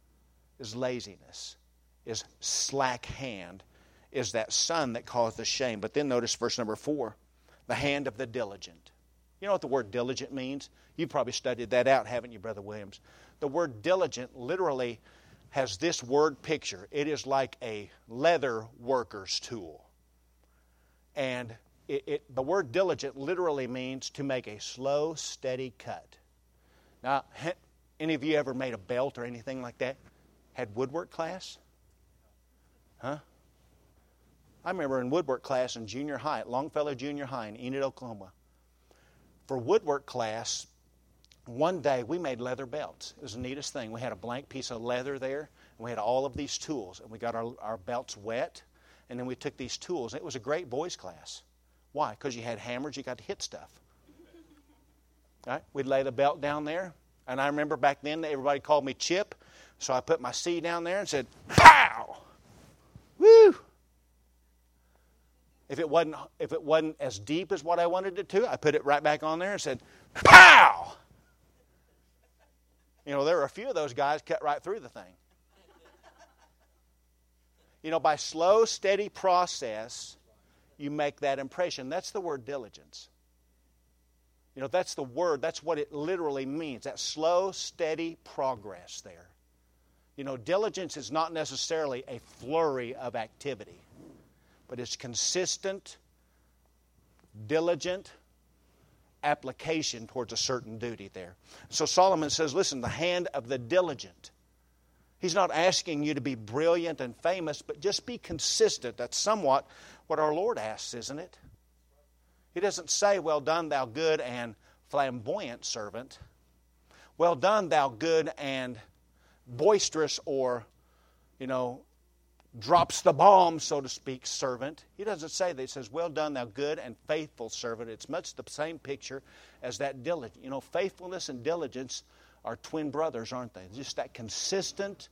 Is slack hand, is that son that caused the shame. But then notice verse number 4, the hand of the diligent. You know what the word diligent means? You've probably studied that out, haven't you, Brother Williams? The word diligent literally has this word picture. It is like a leather worker's tool. And the word diligent literally means to make a slow, steady cut. Now, any of you ever made a belt or anything like that? Had woodwork class? Huh? I remember in woodwork class in junior high, at Longfellow Junior High in Enid, Oklahoma. For woodwork class, one day we made leather belts. It was the neatest thing. We had a blank piece of leather there, and we had all of these tools. And we got our belts wet, and then we took these tools. It was a great boys' class. Why? Because you had hammers, you got to hit stuff. Right? We'd lay the belt down there, and I remember back then everybody called me Chip, so I put my C down there and said, pow! Woo! If it wasn't as deep as what I wanted it to, I put it right back on there and said, pow! You know, there were a few of those guys cut right through the thing. You know, by slow, steady process, you make that impression. That's the word diligence. You know, that's the word. That's what it literally means. That slow, steady progress there. You know, diligence is not necessarily a flurry of activity, but it's consistent, diligent application towards a certain duty there. So Solomon says, listen, the hand of the diligent. He's not asking you to be brilliant and famous, but just be consistent. That's somewhat what our Lord asks, isn't it? He doesn't say, well done, thou good and flamboyant servant. Well done, thou good and boisterous or, you know, drops the bomb, so to speak, servant. He doesn't say that. He says, well done, thou good and faithful servant. It's much the same picture as that diligence. You know, faithfulness and diligence are twin brothers, aren't they? Just that consistent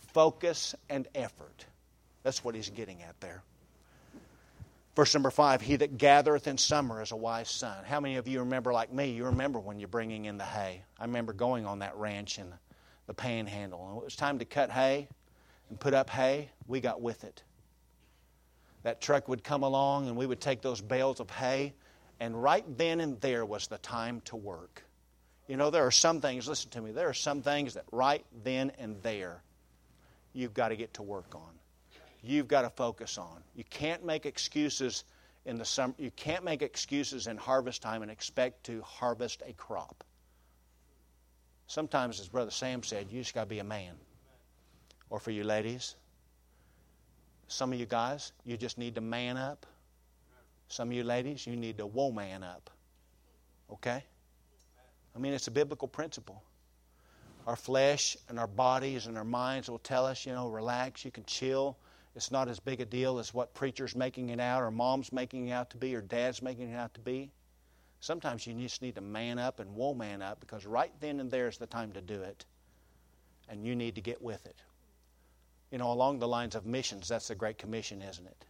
focus and effort. That's what he's getting at there. Verse number 5, he that gathereth in summer is a wise son. How many of you remember, like me, you remember when you're bringing in the hay? I remember going on that ranch in the Panhandle. And when it was time to cut hay and put up hay, we got with it. That truck would come along and we would take those bales of hay, and right then and there was the time to work. You know, there are some things, listen to me, there are some things that right then and there you've got to get to work on. You've got to focus on. You can't make excuses in the summer. You can't make excuses in harvest time and expect to harvest a crop. Sometimes, as Brother Sam said, you just got to be a man. Or for you ladies, some of you guys, you just need to man up. Some of you ladies, you need to woman up. Okay? I mean, it's a biblical principle. Our flesh and our bodies and our minds will tell us, you know, relax, you can chill. It's not as big a deal as what preacher's making it out, or mom's making it out to be, or dad's making it out to be. Sometimes you just need to man up and woman up, because right then and there is the time to do it. And you need to get with it. You know, along the lines of missions, that's the Great Commission, isn't it?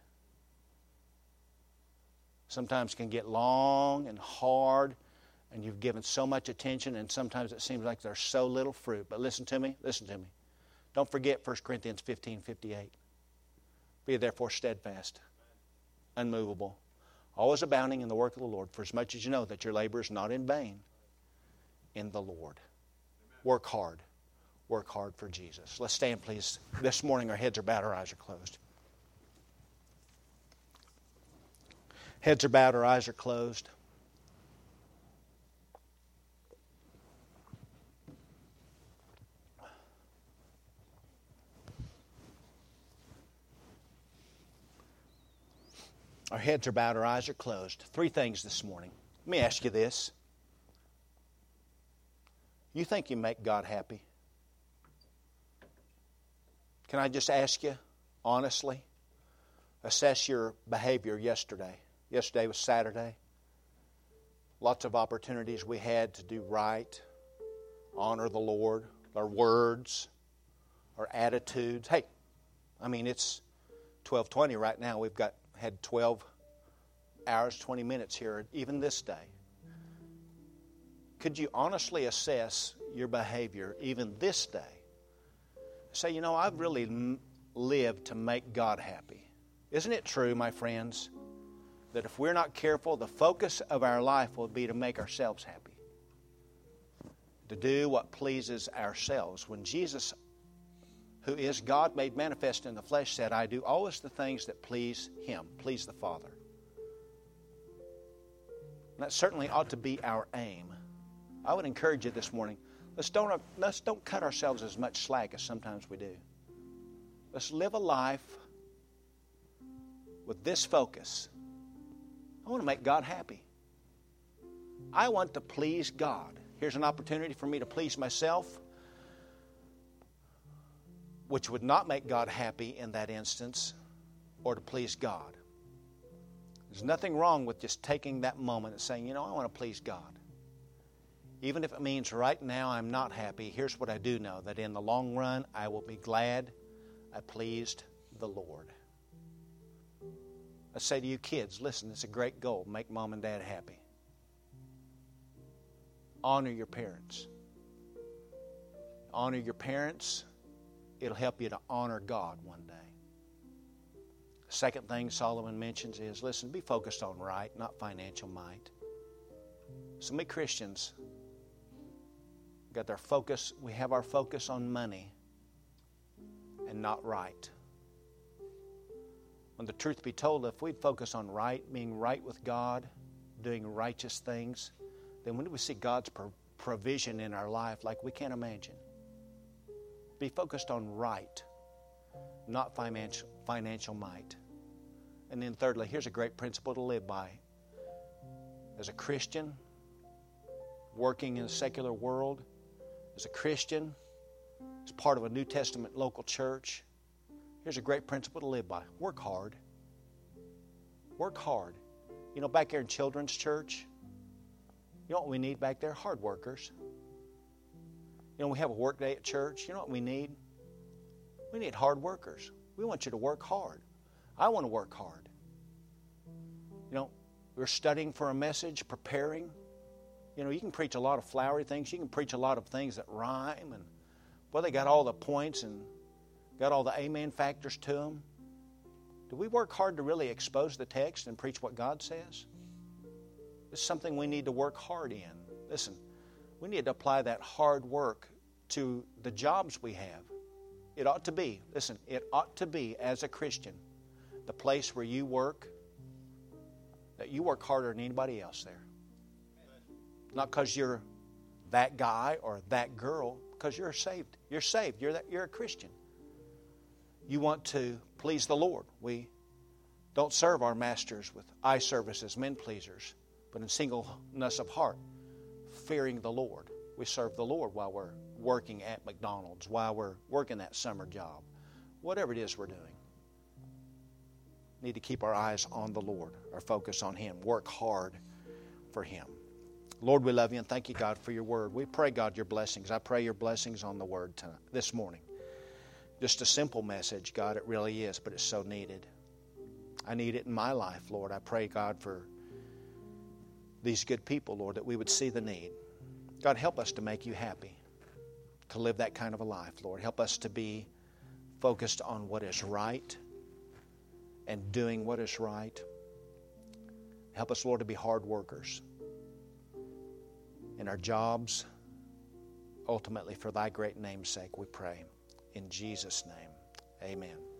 Sometimes it can get long and hard, and you've given so much attention, and sometimes it seems like there's so little fruit. But listen to me. Don't forget 1 Corinthians 15:58. Be therefore steadfast, unmovable, always abounding in the work of the Lord, for as much as you know that your labor is not in vain in the Lord. Work hard. Work hard for Jesus. Let's stand, please. This morning our heads are bowed, our eyes are closed. Heads are bowed, our eyes are closed. Our heads are bowed, our eyes are closed. 3 things this morning. Let me ask you this. You think you make God happy? Can I just ask you, honestly, assess your behavior yesterday. Yesterday was Saturday. Lots of opportunities we had to do right, honor the Lord, our words, our attitudes. Hey, I mean, it's 12:20 right now. We've had 12 hours, 20 minutes here, even this day. Could you honestly assess your behavior even this day? Say, you know, I've really lived to make God happy. Isn't it true, my friends, that if we're not careful, the focus of our life will be to make ourselves happy, to do what pleases ourselves? When Jesus, who is God made manifest in the flesh, said, I do always the things that please Him, please the Father. And that certainly ought to be our aim. I would encourage you this morning, let's don't cut ourselves as much slack as sometimes we do. Let's live a life with this focus. I want to make God happy. I want to please God. Here's an opportunity for me to please myself, which would not make God happy in that instance, or to please God. There's nothing wrong with just taking that moment and saying, you know, I want to please God. Even if it means right now I'm not happy, here's what I do know, that in the long run I will be glad I pleased the Lord. I say to you kids, listen, it's a great goal. Make mom and dad happy. Honor your parents. Honor your parents. It'll help you to honor God one day. Second thing Solomon mentions is, listen, be focused on right, not financial might. So many Christians got their focus, we have our focus on money and not right. When the truth be told, if we'd focus on right, being right with God, doing righteous things, then when do we see God's provision in our life like we can't imagine? Be focused on right, not financial might. And then thirdly, here's a great principle to live by. As a Christian, working in a secular world, as a Christian, as part of a New Testament local church, here's a great principle to live by. Work hard. Work hard. You know, back here in Children's Church, you know what we need back there? Hard workers. You know, we have a work day at church. You know what we need? We need hard workers. We want you to work hard. I want to work hard. You know, we're studying for a message, preparing. You know, you can preach a lot of flowery things. You can preach a lot of things that rhyme. And, well, they got all the points and got all the amen factors to them. Do we work hard to really expose the text and preach what God says? It's something we need to work hard in. Listen, we need to apply that hard work to the jobs we have. It ought to be, listen, it ought to be, as a Christian, the place where you work, that you work harder than anybody else there. Not because you're that guy or that girl, because you're saved. You're saved. You're a Christian. You want to please the Lord. We don't serve our masters with eye service as men pleasers, but in singleness of heart, fearing the Lord. We serve the Lord while we're working at McDonald's, while we're working that summer job, whatever it is we're doing. Need to keep our eyes on the Lord, our focus on Him. Work hard for Him. Lord, we love You and thank You, God, for Your Word. We pray, God, Your blessings. I pray Your blessings on the Word this morning. Just a simple message, God, it really is, but it's so needed. I need it in my life, Lord. I pray, God, for these good people, Lord, that we would see the need. God, help us to make You happy, to live that kind of a life, Lord. Help us to be focused on what is right and doing what is right. Help us, Lord, to be hard workers in our jobs, ultimately for Thy great name's sake, we pray. In Jesus' name, amen.